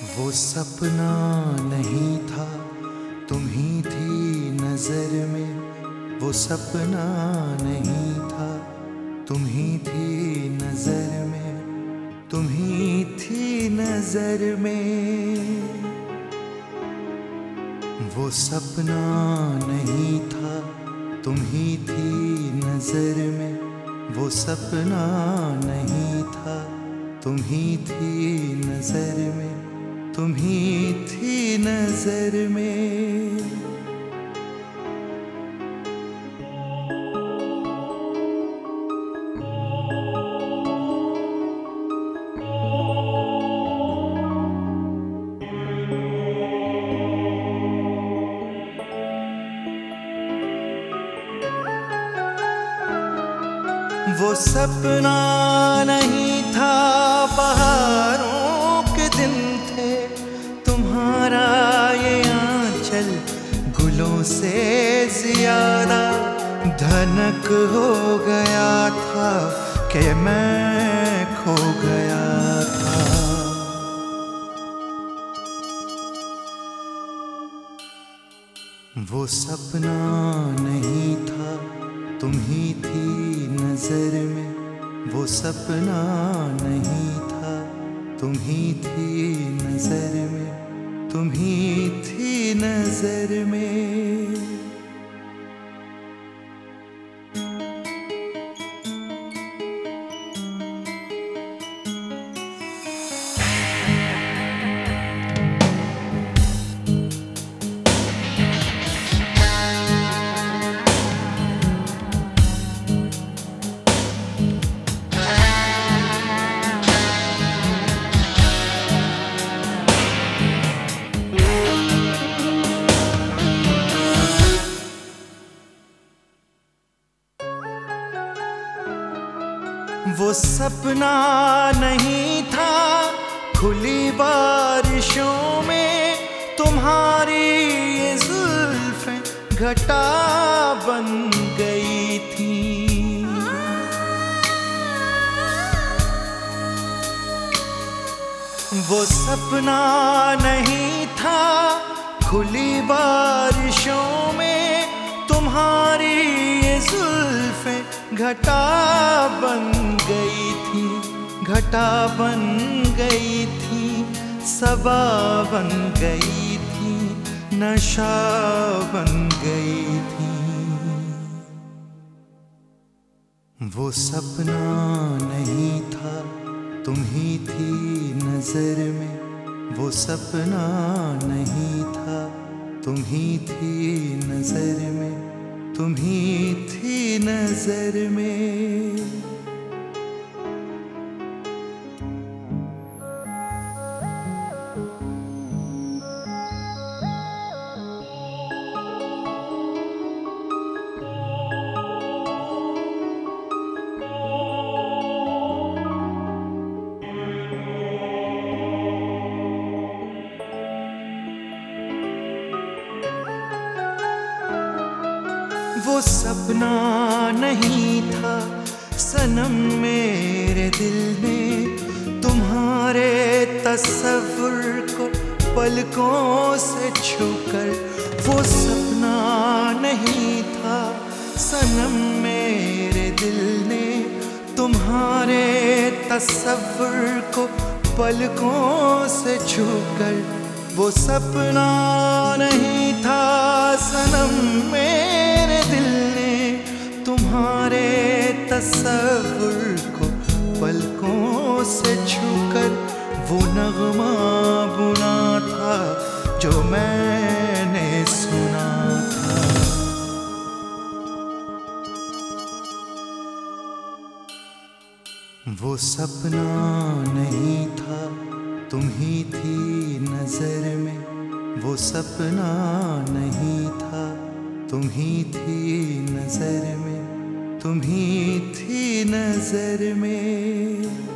वो सपना नहीं था, तुम ही थी नजर में। वो सपना नहीं था, तुम ही थी नजर में। तुम ही थी नजर में। वो सपना नहीं था, तुम ही थी नजर में। वो सपना नहीं था, तुम ही थी नजर में। तुम ही थी नजर में। वो सपना नहीं था, बहारों के दिन थे। तुम्हारा ये आंचल गुलों से ज्यादा धनक हो गया था कि मैं खो गया था। वो सपना नहीं था, तुम ही थी नजर में। वो सपना नहीं था, तुम ही थी नजर में। तुम ही थी नजर में। वो सपना नहीं था, खुली बारिशों में तुम्हारी ये जुल्फें घटा बन गई थी। वो सपना नहीं था, खुली बारिशों में तुम्हारी ये जुल्फें घटा बन गई थी। घटा बन गई थी, सबा बन गई थी, नशा बन गई थी। वो सपना नहीं था, तुम ही थी नजर में। वो सपना नहीं था, तुम ही थी नजर में। तुम ही थी नजर में। वो सपना नहीं था सनम, मेरे दिल ने तुम्हारे तस्वुर को पलकों से छूकर। वो सपना नहीं था सनम, मेरे दिल ने तुम्हारे तस्वुर को पलकों से छूकर। वो सपना नहीं था सनम, मेरे दिल ने तुम्हारे तस्वुर को पलकों से छूकर। वो नगमा बुना था जो मैंने सुना था। वो सपना नहीं था, तुम ही थी नजर में। वो सपना नहीं था, तुम ही थी नजर में। तुम ही थी नजर में।